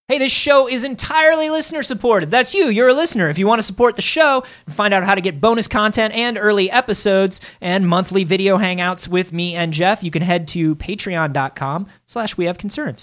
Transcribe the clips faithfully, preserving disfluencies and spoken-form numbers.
Hey, this show is entirely listener-supported. That's you. You're a listener. If you want to support the show and find out how to get bonus content and early episodes and monthly video hangouts with me and Jeff, you can head to patreon.com slash we have concerns.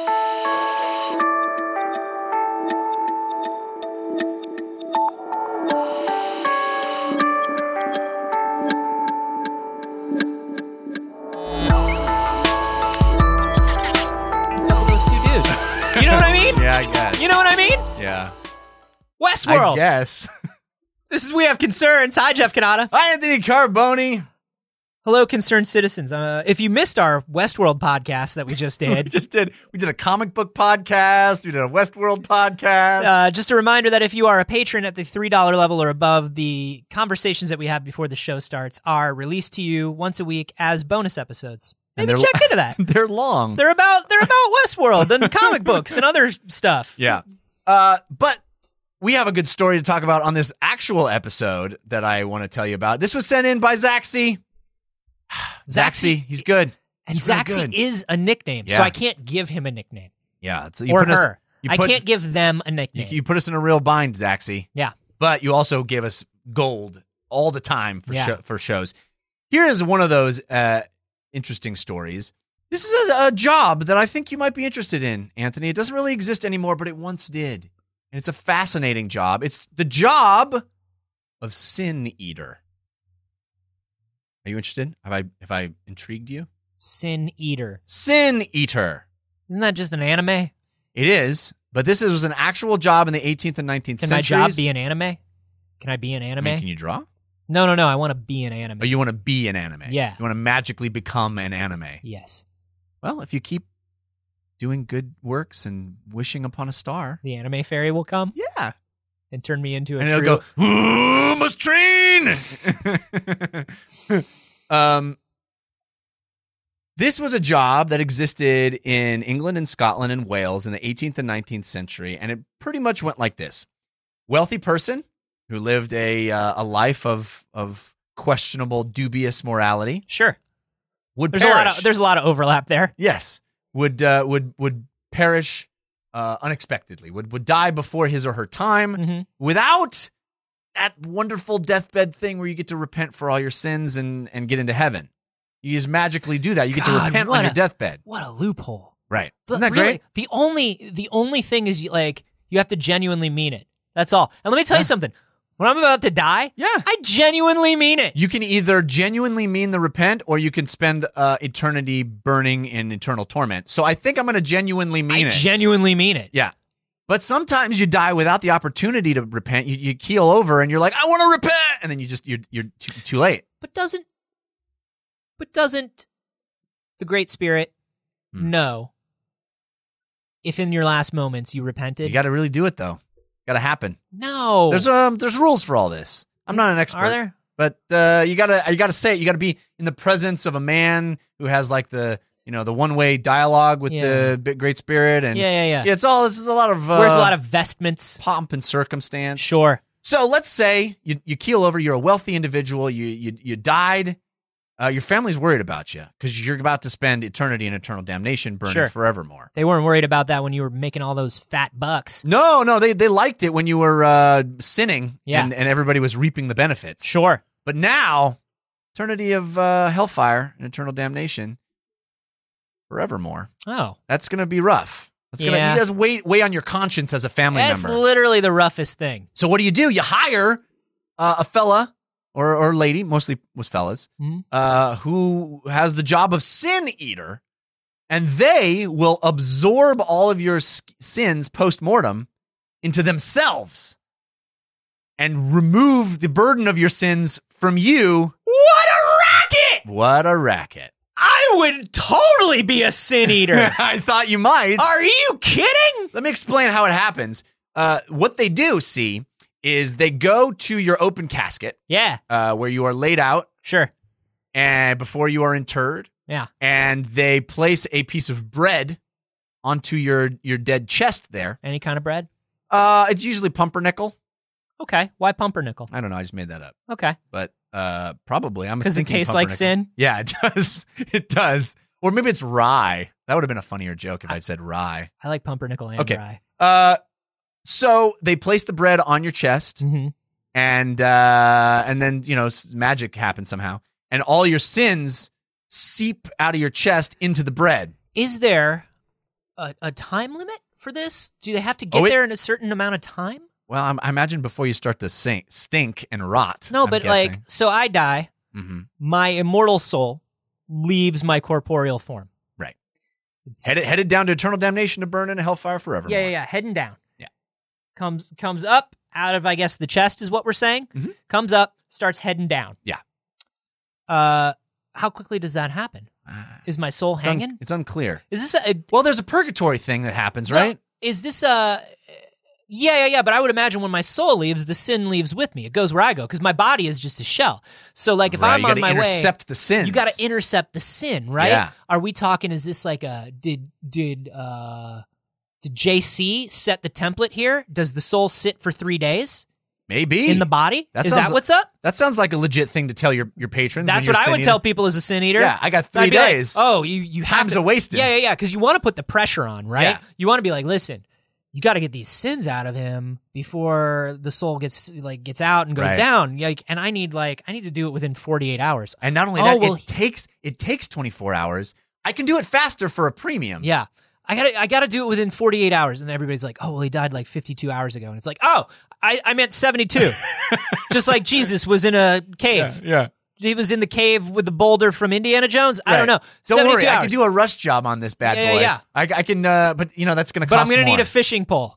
You know what I mean? Yeah, I guess. You know what I mean? Yeah. Westworld. I guess. This is We Have Concerns. Hi, Jeff Canada. Hi, Anthony Carboni. Hello, concerned citizens. Uh, if you missed our Westworld podcast that we just did. we just did. We did a comic book podcast. We did a Westworld podcast. Uh, just a reminder that if you are a patron at the three dollars level or above, the conversations that we have before the show starts are released to you once a week as bonus episodes. Maybe check into that. They're long. They're about they're about Westworld and comic books and other stuff. Yeah. Uh, but we have a good story to talk about on this actual episode that I want to tell you about. This was sent in by Zaxi. Zaxi, he's good. And he's really Zaxi good. is a nickname, Yeah. so I can't give him a nickname. Yeah. So you or put us, her. you I put, can't give them a nickname. You, you put us in a real bind, Zaxi. Yeah. But you also give us gold all the time for Yeah. sho- for shows. Here is one of those uh, interesting stories. This is a, a job that I think you might be interested in, Anthony. It doesn't really exist anymore, but it once did. And it's a fascinating job. It's the job of Sin Eater. Are you interested? Have I have I intrigued you? Sin Eater. Sin Eater. Isn't that just an anime? It is, but this was an actual job in the eighteenth and nineteenth Can centuries. my job be an anime? Can I be an I anime? mean, can you draw? No, no, no. I want to be an anime. Or you want to be an anime? Yeah. You want to magically become an anime? Yes. Well, if you keep doing good works and wishing upon a star, The anime fairy will come yeah, and turn me into a and true... it'll go, "Ooh, must train." um, this was a job that existed in England and Scotland and Wales in the eighteenth and nineteenth century, and it pretty much went like this: wealthy person who lived a uh, a life of of questionable, dubious morality Sure. would There's perish. a lot of there's a lot of overlap there. Yes, would uh, would would perish uh, unexpectedly. Would would die before his or her time Mm-hmm. without that wonderful deathbed thing where you get to repent for all your sins and and get into heaven. You just magically do that. You get to God, repent what on your a- deathbed. What a loophole. Right? But Isn't that really, great? The only the only thing is you, like you have to genuinely mean it. That's all. And let me tell Yeah. you something. When I'm about to die, Yeah. I genuinely mean it. You can either genuinely mean the repent, or you can spend uh, eternity burning in eternal torment. So I think I'm going to genuinely mean I it. genuinely mean it. Yeah. But sometimes you die without the opportunity to repent. You, you keel over and you're like, I want to repent. And then you just, you're, you're too, too late. But doesn't but doesn't the Great Spirit Hmm. know if in your last moments you repented? You got to really do it, though. Got to happen. no. There's um, there's rules for all this. I'm not an expert. Are there? But uh, you gotta, you gotta say it. You gotta be in the presence of a man who has like the, you know, the one way dialogue with Yeah. the big, Great Spirit, and Yeah, yeah, yeah. yeah, it's all. This is a lot of uh, Wears a lot of vestments. pomp and circumstance. Sure. So let's say you, you keel over. You're a wealthy individual. You you you died. Uh, your family's worried about you because you're about to spend eternity in eternal damnation, burning Sure. forevermore. They weren't worried about that when you were making all those fat bucks. No, no, they they liked it when you were uh, sinning, Yeah. and, and everybody was reaping the benefits. Sure. But now, eternity of uh, hellfire and eternal damnation, forevermore. Oh. That's gonna be rough. That's gonna Yeah. you guys weigh weigh on your conscience as a family That's member. literally the roughest thing. So what do you do? You hire uh, a fella or or lady, mostly was fellas, Mhm. uh, who has the job of sin eater, and they will absorb all of your s- sins post mortem into themselves and remove the burden of your sins from you. What a racket! What a racket! I would totally be a sin eater. I thought you might. Are you kidding? Let me explain how it happens. Uh, what they do, see, is they go to your open casket Yeah, uh, where you are laid out sure. and before you are interred, Yeah. and they place a piece of bread onto your, your dead chest there. Any kind of bread? Uh, it's usually pumpernickel. Okay. Why pumpernickel? I don't know. I just made that up. Okay. But uh, probably. I'm Because it thinking tastes like pumpernickel. sin? Yeah, it does. It does. Or maybe it's rye. That would have been a funnier joke if I'd said rye. I like pumpernickel and Okay. rye. Uh, so they place the bread on your chest, Mm-hmm. and uh, and then you know s- magic happens somehow, and all your sins seep out of your chest into the bread. Is there a, a time limit for this? Do they have to get Oh, it- there in a certain amount of time? Well, I'm, I imagine before you start to sink, stink and rot. No, I'm but guessing. like, so I die. hmm My immortal soul leaves my corporeal form. Right. It's, headed headed down to eternal damnation to burn in a hellfire forever. yeah, yeah, yeah. Heading down. Yeah. Comes comes up out of, I guess, the chest is what we're saying. Mhm. Comes up, starts heading down. Yeah. Uh, how quickly does that happen? Uh, Is my soul it's, un- hanging? it's unclear. Is this a, a Well, there's a purgatory thing that happens, Well, right? Is this a? Yeah, yeah, yeah. But I would imagine when my soul leaves, the sin leaves with me. It goes where I go because my body is just a shell. So, like, if Right, I'm you on gotta my way, intercept the sins. you got to intercept the sin, right? Yeah. Are we talking? Is this like a did did uh did J C set the template here? Does the soul sit for three days Maybe in the body? That is sounds that what's up? That sounds like a legit thing to tell your, your patrons. That's when what you're I would sin tell eater. people as a sin eater. Yeah, I got So I'd three be like, days. oh, you you have Time's to, a wasted. Yeah, yeah, yeah. Because you want to put the pressure on, right? Yeah. You want to be like, listen, you got to get these sins out of him before the soul gets like gets out and goes Right. down. Like, and I need like I need to do it within forty-eight hours. And not only Oh, that, well, it takes it takes twenty-four hours. I can do it faster for a premium. Yeah. I gotta, I gotta do it within forty-eight hours, and everybody's like, "Oh, well, he died like fifty-two hours ago," and it's like, "Oh, I, I meant seventy-two," just like Jesus was in a cave. yeah. He was in the cave with the boulder from Indiana Jones. I don't Right. know. Don't worry, seventy-two I hours. can do a rush job on this bad Yeah, boy. yeah, yeah. I, I can, uh, but you know that's going to but cost I'm gonna more. need a fishing pole.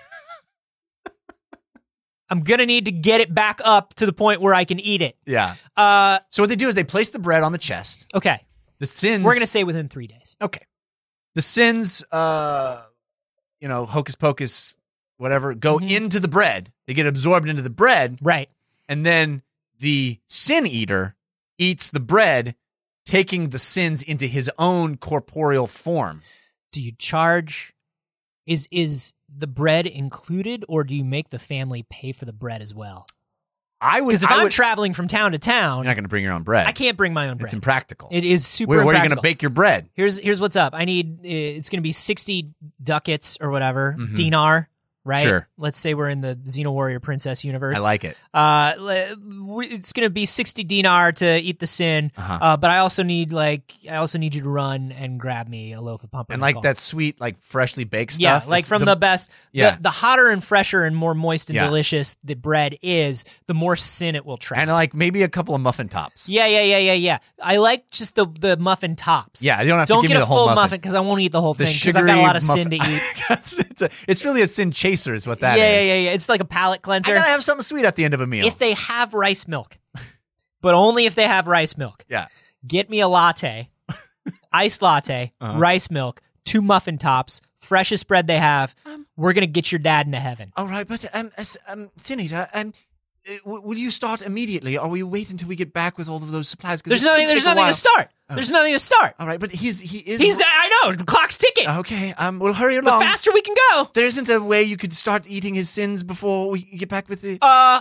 I'm gonna need to get it back up to the point where I can eat it. yeah. Uh, So what they do is they place the bread on the chest. okay. The sins. We're gonna say within three days. Okay. The sins, uh, you know, hocus pocus, whatever, go Mhm. into the bread. They get absorbed into the bread, Right. and then the sin eater eats the bread, taking the sins into his own corporeal form. Do you charge? Is is the bread included, or do you make the family pay for the bread as well? I would. Because if I I'm would, traveling from town to town, you're not going to bring your own bread. I can't bring my own bread. It's impractical. It is super Where, where are you impractical. going to bake your bread? Here's here's what's up. I need uh, it's going to be sixty ducats or whatever Mhm. dinar, right? Sure. Let's say we're in the Xeno Warrior Princess universe. I like it. Uh, le- we- it's going to be sixty dinar to eat the sin. Uh-huh. Uh, but I also need like I also need you to run and grab me a loaf of pumpernickel. And like that sweet, like freshly baked Yeah, stuff. like It's from the, best. Yeah. The, the hotter and fresher and more moist and Yeah. delicious the bread is, the more sin it will trap. and like maybe a couple of muffin tops. Yeah, yeah, yeah, yeah, yeah. I like just the the muffin tops. Yeah, you don't have Don't to give get me a the whole full muffin. muffin because I won't eat the whole The thing because I've sugary got a lot of muffin. sin to eat. it's, a, it's really a sin chaser is what that yeah, is. yeah, yeah, yeah. It's like a palate I cleanser. gotta have something sweet at the end of a meal. If they have rice milk, but only if they have rice milk. yeah. Get me a latte, iced latte, Uh-huh. rice milk, two muffin tops, freshest bread they have. We're gonna get your dad into heaven. All right, but um, as, um, Senator, um, uh, w- will you start immediately, or will you wait until we get back with all of those supplies? 'Cause There's it could nothing. There's take a nothing while. to start. There's nothing to start. All right, but he's he is. He's. I know. The clock's ticking. Okay. Um, we'll hurry The along. faster we can go. There isn't a way you could start eating his sins before we get back with the. Uh,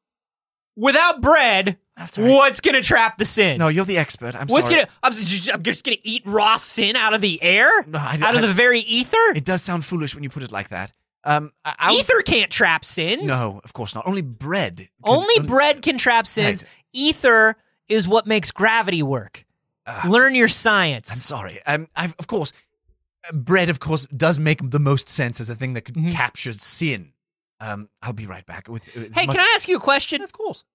without bread, That's all right. what's gonna trap the sin? No, you're the expert. I'm What's sorry. gonna? I'm just, I'm just gonna eat raw sin out of the air, No, I- out of I- the very ether. It does sound foolish when you put it like that. Um, I, I would- Ether can't trap sins. No, of course not. Only bread. could- Only um, bread can trap sins. Right. Ether is what makes gravity work. Learn your science. I'm sorry. Um, I've, of course, uh, bread, of course, does make the most sense as a thing that could Mhm. capture sin. Um, I'll be right back. With, with Hey, much- can I ask you a question? Of course.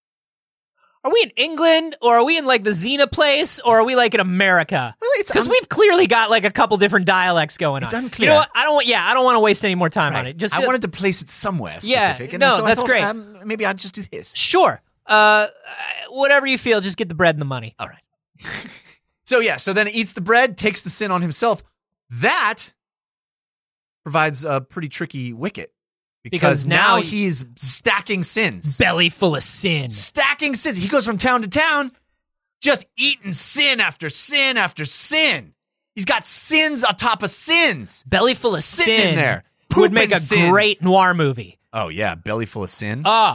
Are we in England, or are we in like the Xena place, or are we like in America? Well, it's Because un- we've clearly got like a couple different dialects going It's on. unclear. You know what? I don't want. Yeah, I don't want to waste any more time on Right. it. Just I wanted to place it somewhere Yeah, specific. and no, so I that's thought, great. Um, maybe I'd just do this. sure. Uh, whatever you feel, just get the bread and the money. All right. So yeah, so then he eats the bread, takes the sin on himself. That provides a pretty tricky wicket because, Because now now he- he's stacking sins. Belly full of sin. Stacking sins. He goes from town to town, just eating sin after sin after sin. He's got sins on top of sins. Belly full of Sitting sin. in there, Would make pooping a sins. great noir movie. Oh yeah, belly full of sin. Ah,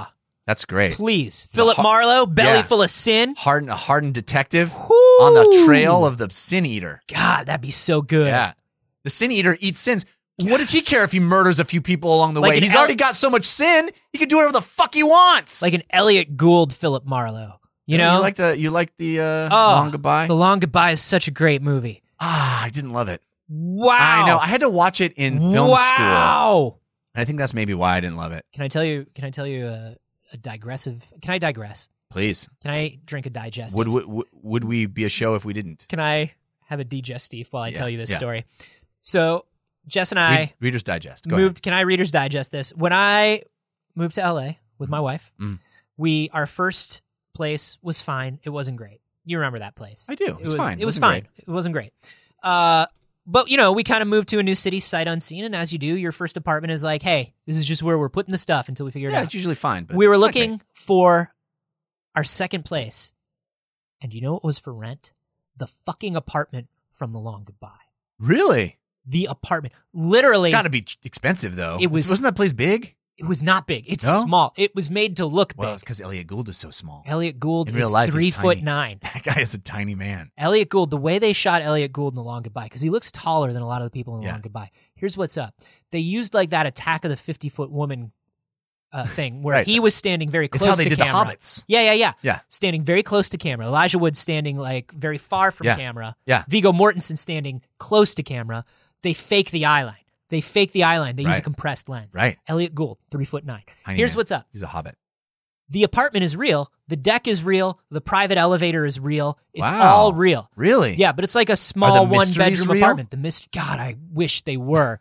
That's great. Please. Philip har- Marlowe, belly yeah. full of sin. Hardened, a hardened detective Woo. on the trail of the Sin Eater. God, that'd be so good. Yeah. The Sin Eater eats sins. What does he care if he murders a few people along the Like way? an He's El- already got so much sin, he can do whatever the fuck he wants. Like an Elliot Gould Philip Marlowe. You know? You like the, you like the uh, Oh, Long Goodbye? The Long Goodbye is such a great movie. Ah, I didn't love it. Wow. I know. I had to watch it in film school. Wow. And I think that's maybe why I didn't love it. Can I tell you, can I tell you a, a digressive, can I digress? Please. Can I drink a digestive? Would, would would we be a show if we didn't? Can I have a digestive while I Yeah, tell you this yeah. story? So Jess and I Read, Reader's Digest. Go moved. Can I Reader's Digest this? When I moved to L A with my wife, Mm. we our first place was fine. It wasn't great. You remember that place? I do. It was fine. It was Wasn't fine. great. It wasn't great. Uh, but you know, we kind of moved to a new city, sight unseen, and as you do, your first apartment is like, hey, this is just where we're putting the stuff until we figure it Yeah, out. it's usually fine. But We were not looking great. for our second place, and you know what was for rent? The fucking apartment from The Long Goodbye. Really? The apartment, literally, Got to be ch- expensive, though. It was- Wasn't that place big? it was not big. It's No? small. It was made to look Well, big. it's because Elliot Gould is so small. Elliot Gould In is real life, he's three foot tiny. nine. That guy is a tiny man. Elliot Gould, the way they shot Elliot Gould in The Long Goodbye, because he looks taller than a lot of the people in The Yeah. Long Goodbye. Here's what's up. They used like that Attack of the fifty-foot woman uh, thing where Right. he was standing very It's close how they to did camera. the Hobbits. Yeah, yeah, yeah. Yeah. Standing very close to camera. Elijah Wood standing like very far from Yeah. camera. Yeah. Viggo Mortensen standing close to camera. They fake the eye line. They fake the eye line. They use a Right. compressed lens. Right. Elliot Gould, three foot nine. Tiny Here's man. what's up. He's a hobbit. The apartment is real. The deck is real. The private elevator is real. It's Wow. all real. Really? Yeah, but it's like a Are small the one mysteries bedroom real? apartment. The mist. God, I wish they were.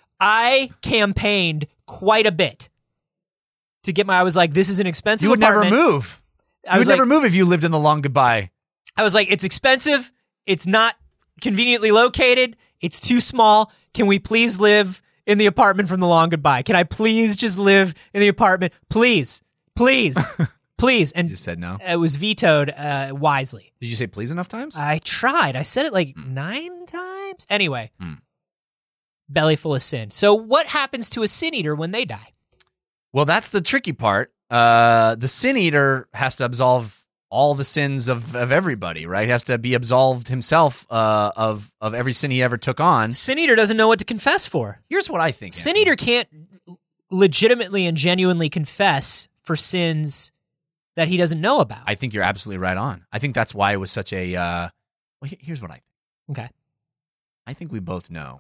I campaigned quite a bit to get my. I was like, this is an expensive You would apartment. never move. I You was would like, never move if you lived in the Long Goodbye. I was like, it's expensive. It's not conveniently located. It's too small. Can we please live in the apartment from The Long Goodbye? Can I please just live in the apartment? Please, please, please. And You just said no. it was vetoed uh, wisely. Did you say please enough times? I tried. I said it like nine times. Anyway, Mm. belly full of sin. So what happens to a sin eater when they die? Well, that's the tricky part. Uh, the Sin Eater has to absolve all the sins of, of everybody, right? He has to be absolved himself uh, of of every sin he ever took on. Sin eater doesn't know what to confess for. Here's what I think. Sin Anthony. eater can't legitimately and genuinely confess for sins that he doesn't know about. I think you're absolutely right on. I think that's why it was such a. Uh, well, he- here's what I think. okay. I think we both know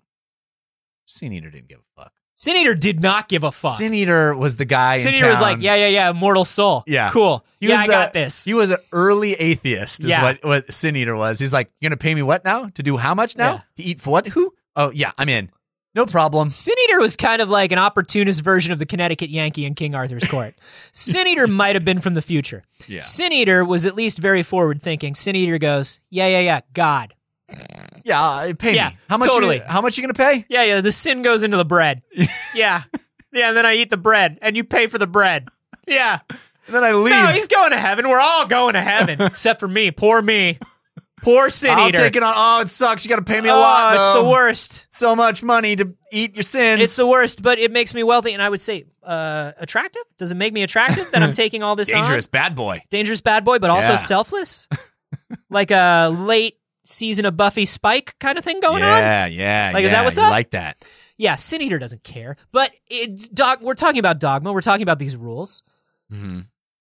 Sin Eater didn't give a fuck. Sin eater did not give a fuck. Sin Eater was the guy. Sin in eater was town. like, yeah, yeah, yeah, immortal soul. Yeah. Cool. He yeah, was I the- got this. He was an early atheist, is Yeah. what, what Sin Eater was. He's like, you're going to pay me what now? To do how much now? Yeah. To eat for what? Who? Oh, yeah, I'm in. No problem. Sin Eater was kind of like an opportunist version of the Connecticut Yankee in King Arthur's court. Sin Eater might have been from the future. Yeah. Sin Eater was at least very forward thinking. Sin Eater goes, yeah, yeah, yeah, God. Yeah, uh, pay Yeah, me. How much? totally. You, how much you going to pay? Yeah, yeah, the sin goes into the bread. yeah. Yeah, and then I eat the bread, and you pay for the bread. Yeah. And then I leave. No, he's going to heaven. We're all going to heaven, except for me. Poor me. Poor Sin I'll Eater. take it on. Oh, it sucks. You got to pay me a oh, lot. it's though. the worst. So much money to eat your sins. It's the worst, but it makes me wealthy, and I would say uh, attractive. Does it make me attractive that I'm taking all this dangerous on? bad boy. Dangerous bad boy, but also Yeah. selfless? Like a late season of Buffy Spike kind of thing going on? Yeah, yeah. Like, yeah, is that what's you up? like that? Yeah, Sin Eater doesn't care. But it's dog. We're talking about dogma. We're talking about these rules. Mm-hmm.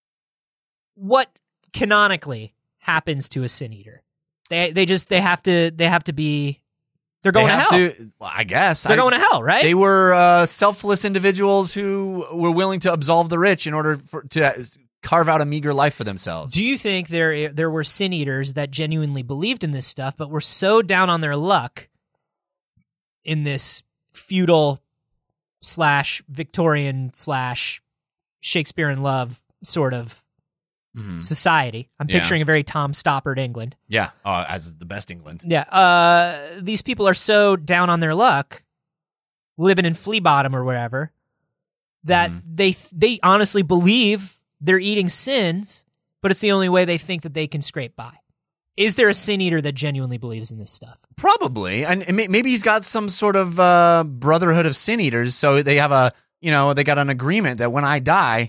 What canonically happens to a Sin Eater? They they just they have to they have to be they're going they to have hell. To, well, I guess They're I, going to hell, right? They were uh, selfless individuals who were willing to absolve the rich in order for, to carve out a meager life for themselves. Do you think there there were Sin Eaters that genuinely believed in this stuff, but were so down on their luck in this feudal slash Victorian slash Shakespeare in Love sort of Mhm. society? I'm Yeah. picturing a very Tom Stoppard England. Yeah, uh, as the best England. Yeah, uh, these people are so down on their luck, living in Flea Bottom or wherever, that Mhm. they they honestly believe they're eating sins, but it's the only way they think that they can scrape by. Is there a sin eater that genuinely believes in this stuff? Probably, and and may- maybe he's got some sort of uh, brotherhood of sin eaters. So they have a, you know, they got an agreement that when I die,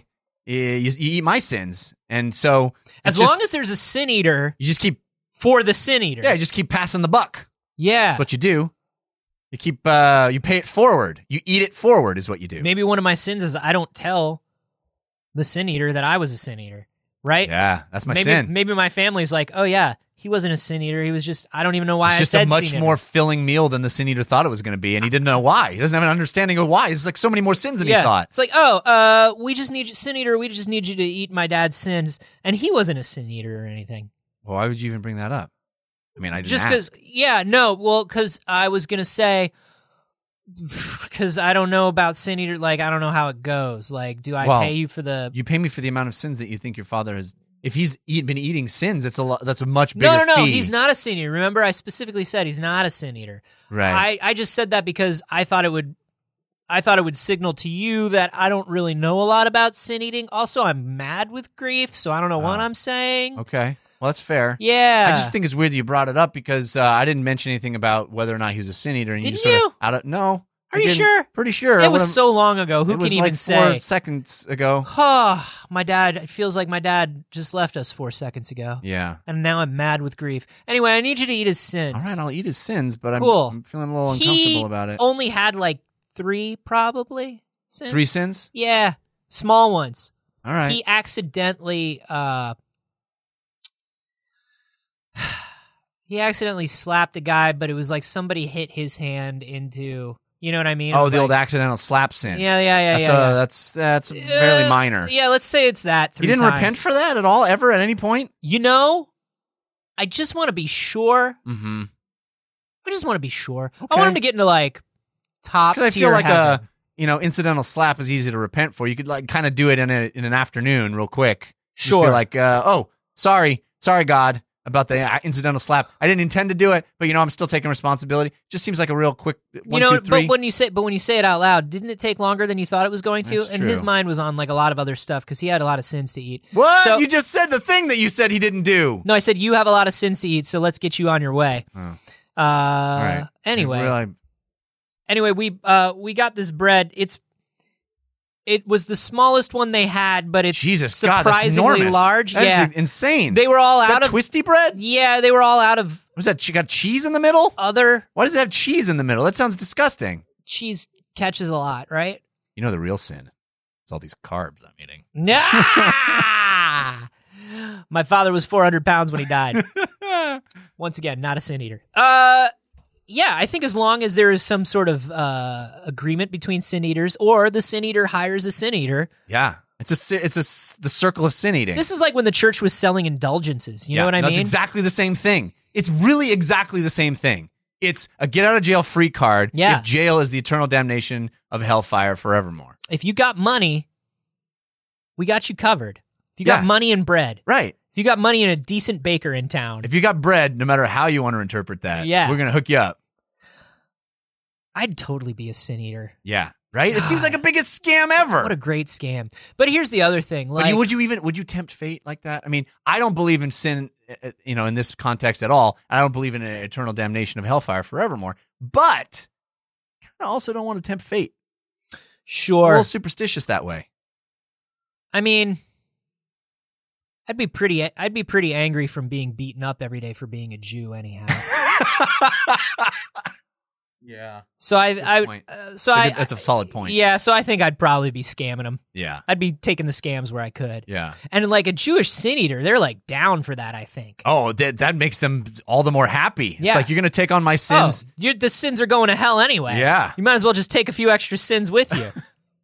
you, you eat my sins. And so as just, long as there's a sin eater, you just keep for the sin eater. Yeah, you just keep passing the buck. Yeah. That's what you do. You keep, uh, you pay it forward. You eat it forward is what you do. Maybe one of my sins is I don't tell the sin eater that I was a sin eater, right? Yeah, that's my maybe, sin. Maybe my family's like, oh yeah, he wasn't a sin eater. He was just, I don't even know why it's I just said a much sin more eater. filling meal than the sin eater thought it was going to be, and he didn't know why. He doesn't have an understanding of why. It's like so many more sins than yeah. he thought. It's like, oh, uh, we just need you, sin eater. We just need you to eat my dad's sins, and he wasn't a sin eater or anything. Well, why would you even bring that up? I mean, I didn't Just because, yeah, no, well, because I was gonna say, because I don't know about sin eater. Like, I don't know how it goes. Like, do I Well, pay you for the? you pay me for the amount of sins that you think your father has. If he's eat, been eating sins, it's a lot. That's a much bigger No, no, no. fee. He's not a sin eater. Remember, I specifically said he's not a sin eater. Right. I, I just said that because I thought it would, I thought it would signal to you that I don't really know a lot about sin eating. Also, I'm mad with grief, so I don't know what Oh. I'm saying. Okay. Well, that's fair. Yeah. I just think it's weird that you brought it up because uh, I didn't mention anything about whether or not he was a sin eater, and you Didn't just sort you? of out of no. Are I you didn't. sure? Pretty sure. It I was would've- so long ago. Who it can was even like say? four seconds ago. Oh, my dad. It feels like my dad just left us four seconds ago, Yeah. and now I'm mad with grief. Anyway, I need you to eat his sins. All right, I'll eat his sins, but I'm, Cool. I'm feeling a little He uncomfortable about it. only had like three, probably. Sins. Three sins? Yeah, small ones. All right. He accidentally uh he accidentally slapped a guy, but it was like somebody hit his hand into, you know what I mean? It oh, was the like- old accidental slap sin. Yeah, yeah, yeah, That's yeah. uh, yeah. that's that's fairly Uh, minor. Yeah, let's say it's that. Three You didn't times. repent for that at all, ever, at any point? You know, I just want to be sure. Mm-hmm. I just want to be sure. I Okay. want him to get into like top Because I tier feel like heaven. a you know incidental slap is easy to repent for. You could like kind of do it in a in an afternoon, real quick. Just Sure. be like, uh, oh, sorry, sorry, God, about the uh, incidental slap. I didn't intend to do it, but you know, I'm still taking responsibility. Just seems like a real quick one, you know, two, three. but when you say but when you say it out loud, didn't it take longer than you thought it was going to? That's and his true. mind was on like a lot of other stuff because he had a lot of sins to eat. What? So- You just said the thing that you said he didn't do. No, I said you have a lot of sins to eat, so let's get you on your way. Oh. Uh, All right. Anyway, Really, anyway, we uh we got this bread. It's it was the smallest one they had, but it's Jesus God, that's surprisingly enormous. large. That is yeah, insane. they were all Is out that of twisty bread? yeah, they were all out of Was that you got cheese in the middle? other Why does it have cheese in the middle? That sounds disgusting. cheese catches a lot, right? You know the real sin. It's all these carbs I'm eating. Nah! My father was four hundred pounds when he died. Once again, not a sin eater. Uh, yeah, I think as long as there is some sort of uh, agreement between sin eaters, or the sin eater hires a sin eater. Yeah, it's a si- it's a s- the circle of sin eating. This is like when the church was selling indulgences. You Yeah, know what I that's mean? exactly the same thing. It's really exactly the same thing. It's a get out of jail free card. Yeah. If jail is the eternal damnation of hellfire forevermore. If you got money, we got you covered. If you got Yeah. money and bread, Right. if you got money and a decent baker in town, If you got bread, no matter how you want to interpret that, Yeah. we're gonna hook you up. I'd totally be a sin eater. Yeah. Right. It seems God. like the biggest scam ever. What a great scam. But here's the other thing. But Like, you, would you even would you tempt fate like that? I mean, I don't believe in sin, uh, you know, in this context at all. I don't believe in an eternal damnation of hellfire forevermore. But I also don't want to tempt fate. I'm a sure. little superstitious that way. I mean, I'd be pretty. I'd be pretty angry from being beaten up every day for being a Jew, anyhow. Yeah, So I, Good I, point. uh, so That's a I, good- that's a solid point. Yeah, so I think I'd probably be scamming them. yeah, I'd be taking the scams where I could. yeah. And like a Jewish sin eater, they're like down for that. I think. Oh, that that makes them all the more happy. It's Yeah. like you're gonna take on my sins. Oh, you're, the sins are going to hell anyway. Yeah. You might as well just take a few extra sins with you.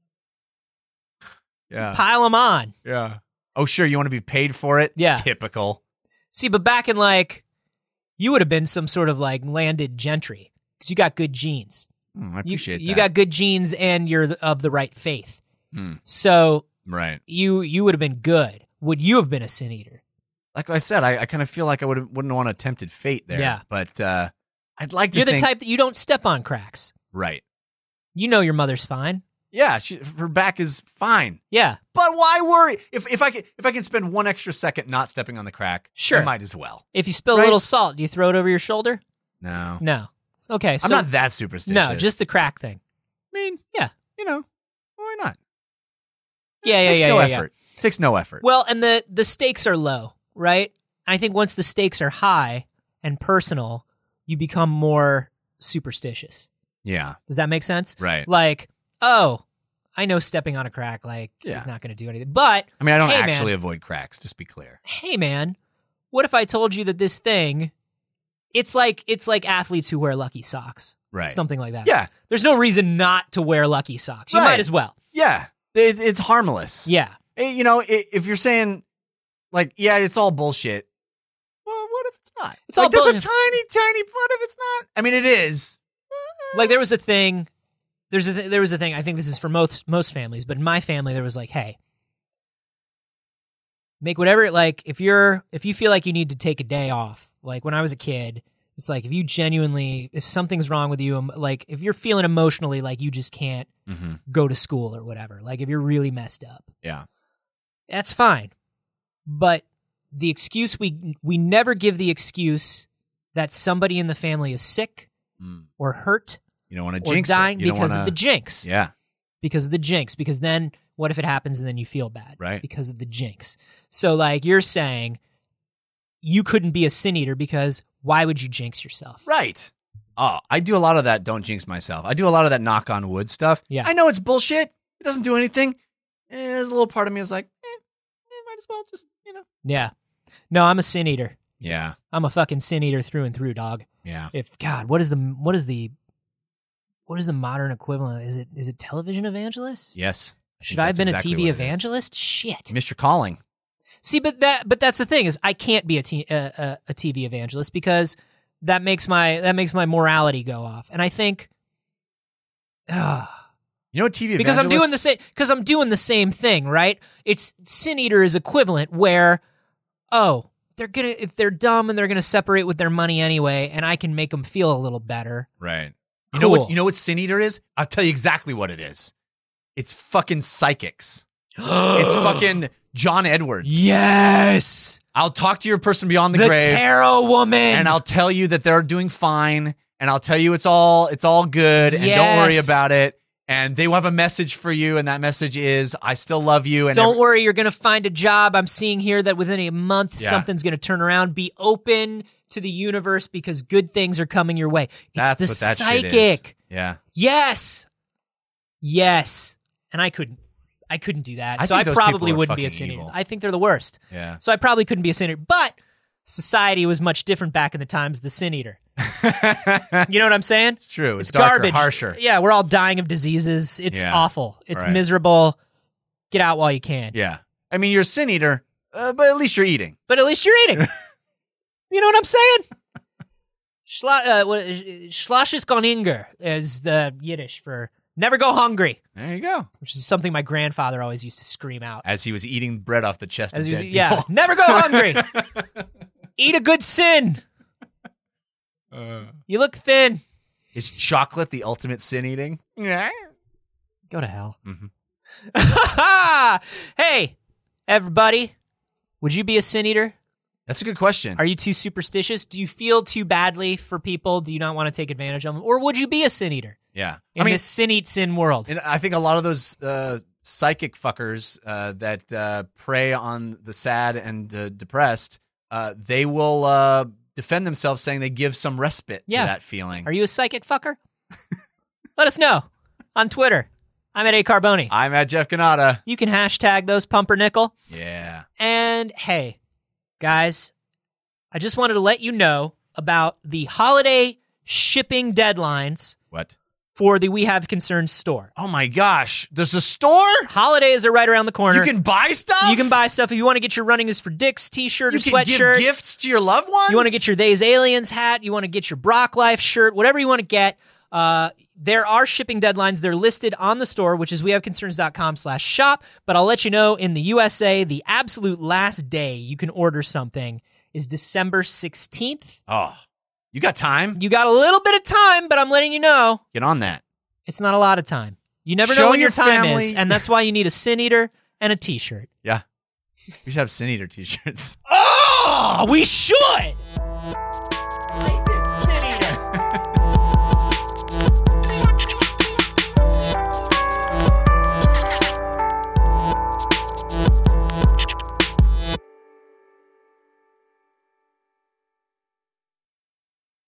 Yeah, Pile them on. yeah. Oh, sure. You want to be paid for it? Yeah. Typical. See, but back in like, you would have been some sort of like landed gentry because you got good genes. Hmm, I You, appreciate you that. got good genes and you're th- of the right faith. Hmm, So right. you you would have been good. Would you have been a sin eater? Like I said, I, I kind of feel like I would wouldn't want a tempted fate there. Yeah. But uh, I'd like to You're the think, type that you don't step on cracks. right. You know your mother's fine. Yeah, she, her back is fine. Yeah, But why worry? If if I can if I can spend one extra second not stepping on the crack, Sure. I might as well. if you spill Right. a little salt, do you throw it over your shoulder? No, No. Okay, so I'm not that superstitious. no, just the crack thing. I mean, Yeah. you know, why not? Yeah, it yeah, takes yeah, no yeah, yeah. effort. takes no effort. Well, and the the stakes are low, right? I think once the stakes are high and personal, you become more superstitious. Yeah. Does that make sense? Right. Like, oh, I know stepping on a crack, like, Yeah. he's not going to do anything. But, I mean, I don't hey, actually man, avoid cracks, just be clear. hey, man, what if I told you that this thing, it's like it's like athletes who wear lucky socks. Right. Something like that. Yeah. There's no reason not to wear lucky socks. You Right. might as well. Yeah. It, it's harmless. Yeah. Eh, You know, i- if you're saying, like, yeah, it's all bullshit, well, what if it's not? It's like, all there's bullshit. a tiny, tiny, what if it's not? I mean, it is. Like there was a thing, there's a th- there was a thing. I think this is for most most families, but in my family there was like, hey, make whatever like if you're if you feel like you need to take a day off. Like when I was a kid, it's like if you genuinely if something's wrong with you, um, like if you're feeling emotionally like you just can't Mm-hmm. go to school or whatever, like if you're really messed up, Yeah. that's fine. But the excuse we we never give the excuse that somebody in the family is sick Mm. or hurt You don't want to or jinx dying it. You don't because wanna, of the jinx. Yeah. Because of the jinx. Because then what if it happens and then you feel bad? Right. Because of the jinx. So like you're saying you couldn't be a sin eater because why would you jinx yourself? Right. Oh, I do a lot of that don't jinx myself. I do a lot of that knock on wood stuff. Yeah. I know it's bullshit. It doesn't do anything. Eh, there's a little part of me that's like, eh, eh, might as well just, you know. Yeah. No, I'm a sin eater. Yeah. I'm a fucking sin eater through and through, dog. Yeah. If God, what is the what is the what is the modern equivalent? Is it is it television evangelists? Yes. Should think I have that's been exactly a T V what it is. evangelist? Shit. You missed your calling. See, but that but that's the thing is I can't be a, t- a, a, a T V evangelist because that makes my that makes my morality go off, and I think, ah, You know what T V because I'm doing the evangelists- same because I'm doing the same thing, right? It's sin eater is equivalent where, oh, they're gonna if they're dumb and they're gonna separate with their money anyway, and I can make them feel a little better. Right. You know what? Cool. You know what Sin Eater is? I'll tell you exactly what it is. It's fucking psychics. It's fucking John Edwards. Yes, I'll talk to your person beyond the, the grave, tarot woman, and I'll tell you that they're doing fine, and I'll tell you it's all it's all good, and don't worry Yes. about it. And they will have a message for you, and that message is, "I still love you." And don't every- worry, you're going to find a job. I'm seeing here that within a month, Yeah. something's going to turn around. Be open to the universe because good things are coming your way. It's That's the what that psychic. shit is. Yeah. Yes. Yes. And I couldn't. I couldn't do that. I so I think those people probably are wouldn't be a fucking sinner. evil. I think they're the worst. Yeah. So I probably couldn't be a sinner. But society was much different back in the times of the sin eater. You know what I'm saying? It's true. It's, It's darker, garbage. harsher. Yeah, we're all dying of diseases. It's Yeah. awful. It's Right. miserable. Get out while you can. Yeah. I mean, you're a sin eater, uh, but at least you're eating. But at least you're eating. You know what I'm saying? Schla- uh, what, Schlashes Koninger is the Yiddish for never go hungry, There you go. which is something my grandfather always used to scream out. As he was eating bread off the chest As of he was, dead yeah, people. never go hungry. Eat a good sin. Uh, You look thin. is chocolate the ultimate sin eating? Yeah. Go to hell. Mhm. Hey, everybody. Would you be a sin eater? That's a good question. Are you too superstitious? Do you feel too badly for people? Do you not want to take advantage of them? Or would you be a sin eater yeah. in I mean, this sin eat sin world? and I think a lot of those uh, psychic fuckers uh, that uh, prey on the sad and uh, depressed, uh, they will uh, defend themselves saying they give some respite Yeah. to that feeling. Are you a psychic fucker? Let us know on Twitter. I'm at A Carboni. I'm at Jeff Canada. You can hashtag those pumpernickel. Yeah. And hey, guys, I just wanted to let you know about the holiday shipping deadlines What? for the We Have Concerns store. Oh my gosh. There's a store? Holidays are right around the corner. You can buy stuff? You can buy stuff if you want to get your Running is for Dicks t-shirt You or can sweatshirt. give gifts to your loved ones? You want to get your They's Aliens hat. You want to get your Brock Life shirt. Whatever you want to get. Uh, there are shipping deadlines. They're listed on the store, which is wehaveconcerns.com slash shop. But I'll let you know in the U S A, the absolute last day you can order something is December sixteenth. Oh, you got time? You got a little bit of time, but I'm letting you know Get on that. it's not a lot of time. You never Show know when your your time family- is, and that's why you need a Sin Eater and a t-shirt. Yeah. We should have Sin Eater t-shirts. Oh, we should!